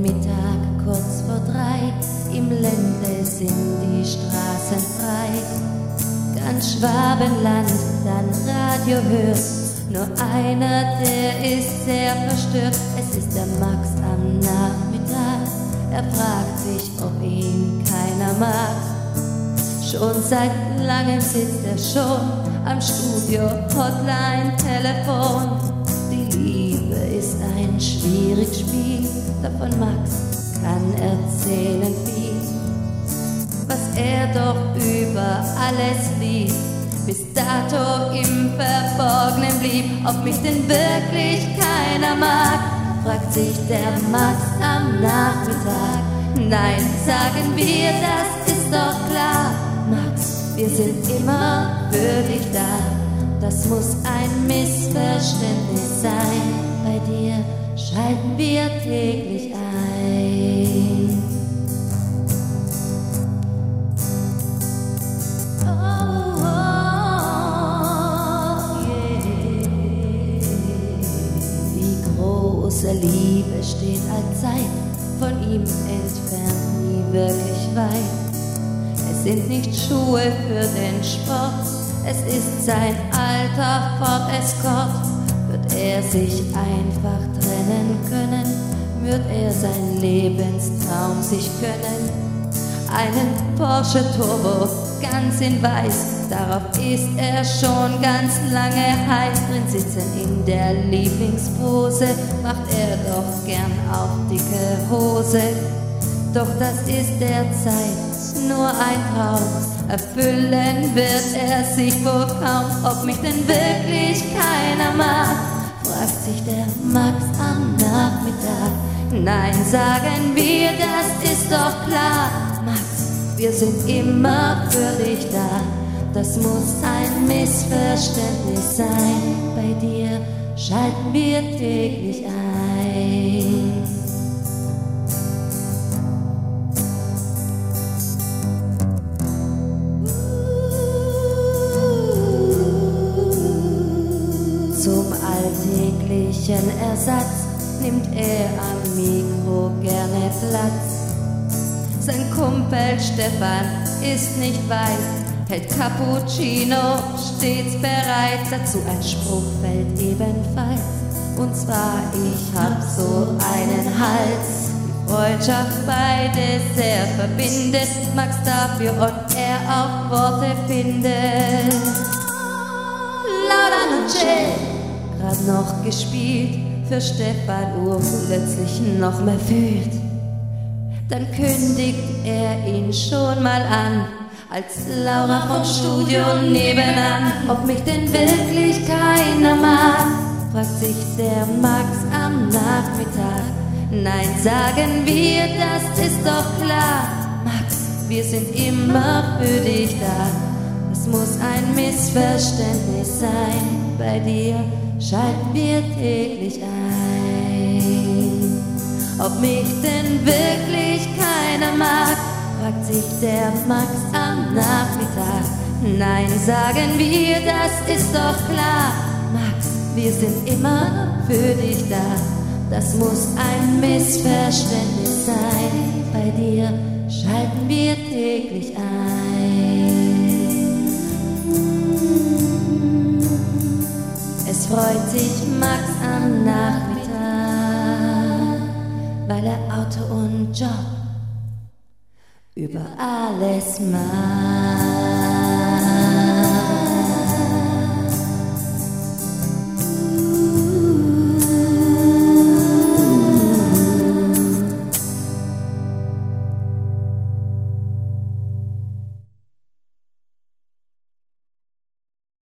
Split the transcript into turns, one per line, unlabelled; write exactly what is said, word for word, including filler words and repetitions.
Mittag kurz vor drei, im Ländle sind die Straßen frei. Ganz Schwabenland dann Radio hört, nur einer, der ist sehr verstört. Es ist der Max am Nachmittag, er fragt sich, ob ihn keiner mag. Schon seit langem sitzt er schon am Studio, Hotline, Telefon. Die Liebe ist ein schwieriges Spiel, davon Max kann erzählen viel. Was er doch über alles liebt, bis dato im Verborgenen blieb. Ob mich denn wirklich keiner mag, fragt sich der Max am Nachmittag. Nein, sagen wir, das ist doch klar. Max, wir sind immer für dich da. Das muss ein Missverständnis sein. Bei dir schalten wir täglich ein. Oh, oh, yeah. Die große Liebe steht allzeit von ihm entfernt, nie wirklich weit. Es sind nicht Schuhe für den Sport, es ist sein alter Ford Escort. Wird er sich einfach trennen können, wird er sein Lebenstraum sich gönnen. Einen Porsche Turbo, ganz in weiß, darauf ist er schon ganz lange heiß. Drin sitzen in der Lieblingspose, macht er doch gern auf dicke Hose. Doch das ist derzeit nur ein Traum, erfüllen wird er sich wohl kaum. Ob mich denn wirklich keiner mag, fragt sich der Max am Nachmittag. Nein, sagen wir, das ist doch klar. Max, wir sind immer für dich da. Das muss ein Missverständnis sein. Bei dir schalten wir täglich ein. Zum alltäglichen Ersatz nimmt er am Mikro gerne Platz. Sein Kumpel Stefan ist nicht weiß, hält Cappuccino stets bereit. Dazu ein Spruch fällt ebenfalls, und zwar: ich hab so einen Hals. Die Freundschaft beide sehr verbindet, Max dafür und er auch Worte findet. La Noche, grad noch gespielt, für Stefan Uhr plötzlich noch mehr fühlt. Dann kündigt er ihn schon mal an, als Laura vom Studio nebenan. Ob mich denn wirklich keiner mag, fragt sich der Max am Nachmittag. Nein, sagen wir, das ist doch klar. Max, wir sind immer für dich da. Es muss ein Missverständnis sein. Bei dir schalten wir täglich ein. Ob mich denn wirklich keiner mag, fragt sich der Max am Nachmittag. Nein, sagen wir, das ist doch klar. Max, wir sind immer für dich da. Das muss ein Missverständnis sein. Bei dir schalten wir täglich ein. Es freut sich Max am Nachmittag, weil er Auto und Job über alles mag.